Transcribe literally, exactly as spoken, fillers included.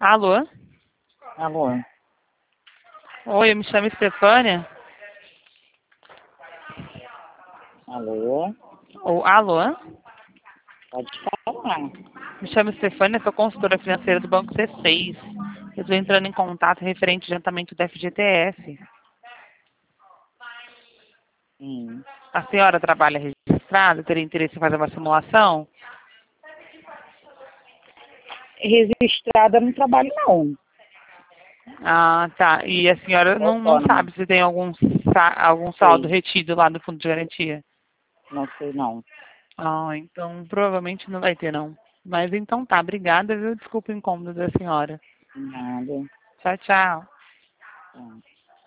Alô? Alô? Oi, eu me chamo Estefânia. Alô? Ou, alô? Pode falar. Me chamo Estefânia, sou consultora financeira do Banco C seis. Eu estou entrando em contato referente ao adiantamento do F G T S. Sim. A senhora trabalha registrada? Teria interesse em fazer uma simulação? Registrada no trabalho, não. Ah, tá. E a senhora não, não Autônoma. sabe se tem algum, sa- algum saldo Sei. retido lá no fundo de garantia? Não sei, não. Ah, então provavelmente não vai ter, não. Mas então tá, obrigada, viu? Desculpa o incômodo da senhora. Nada. Tchau, tchau. Tá.